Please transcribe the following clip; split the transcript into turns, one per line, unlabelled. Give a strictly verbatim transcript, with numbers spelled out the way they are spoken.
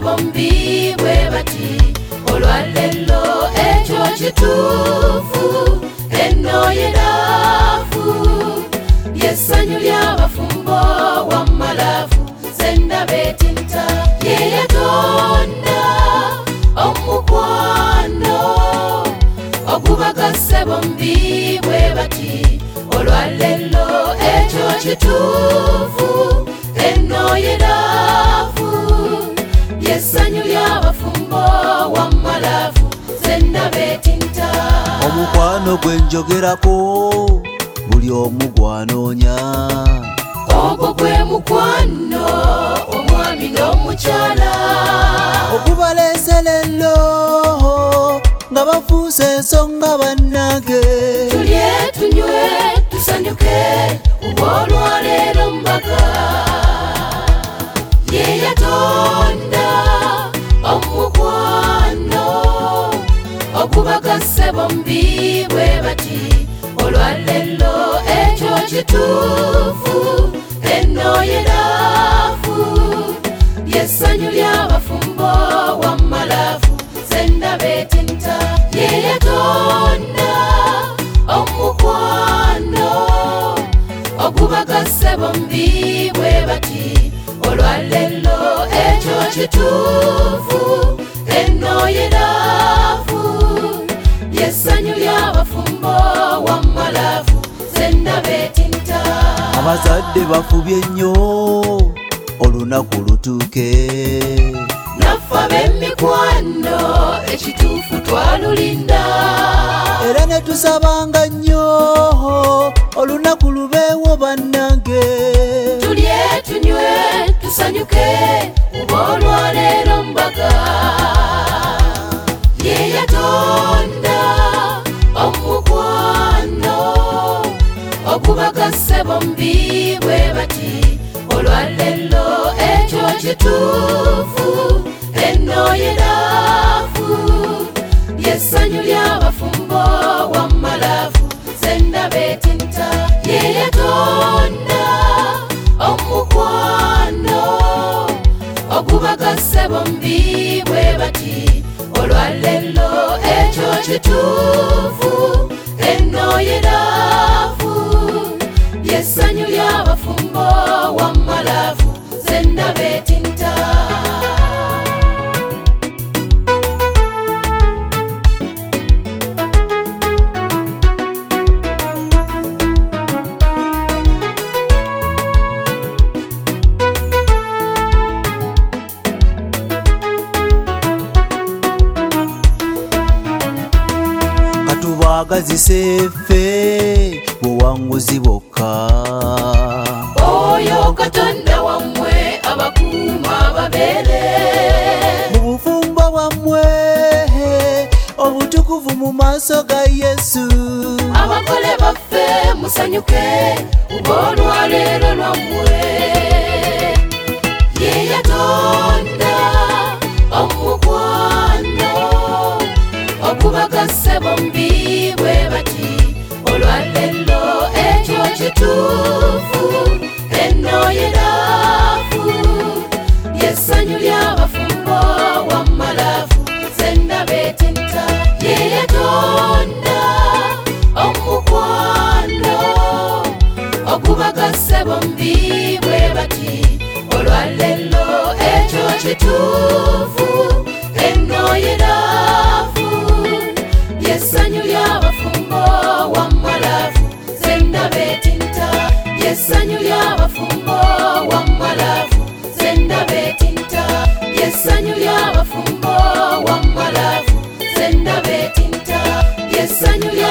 bombi bwe bati olwalelo ekyo kituufu enno yeraafu lyessanyu ly'abafumbo wammalafu sendaba etinta ye yatonda omukwano ogubagase bombi bwe bati olwalelo ekyo kituufu enno yeraafu lyessanyu ly'abafumbo wammalafu sendaba etinta
omukwano gwe njogerako buli omu gwanoonya
ogwo gwe mukwano omwami n'omukyala
ogubaleese lelo nga bafuuse ensonga bannange
tulye tunywe tusanyuke olwaleero mbaga ye yatonda omukwano ogubagase bombi bwe bati olwalelo ekyo kituufu enno yeraafu lyessanyu ly'abafumbo wammalafu sendaba etinta ye yatonda omukwano ogubagase bombi bwe bati olwalelo ekyo kituufu enno yeraafu lyessanyu ly'abafumbo wammalafu sendaba etinta
abazadde bafubye nnyo olunaku lutuuke
naffe ab'emikwano ekituufu twalulinda
era ne tusabanga nnyo olunaku lubeewo bannange
tulye tunywe tusanyuke olwaleero mbaga ye yatonda omukwano ogubagase bombi bwe bati olwalelo ekyo kituufu enno yeraafu lyessanyu ly'abafumbo wammalafu sendaba etinta ye yatonda omukwano ogubagase bombi bwe bati olwalelo ekyo kituufu enno yeraafu lyessanyu ly'abafumbo wammalafu sendaba etinta
katubagazise ffe buwanguzi bokka
oyo katonda wammwe abakuuma babeere
mu bufumbo bwammwe obutukuvu mu maaso ga Yesu
abakole baffe musanyuke olwaleero lwammwe ye yatonda omukwano ogubagase bombi bwe bati olwalelo ekyo kituufu enno yeraafu lyessanyu ly'abafumbo wammalafu sendaba etinta ye yatonda omukwano ogubagase bombi bwe bati olwalelo ekyo kituufu enno yeraafu lyessanyu ly'abafumbo wammalafu sendaba etinta lyessanyu ly'abafumbo wammalafu sendaba etinta lyessanyu ly'abafumbo wammalafu sendaba etinta lyessanyu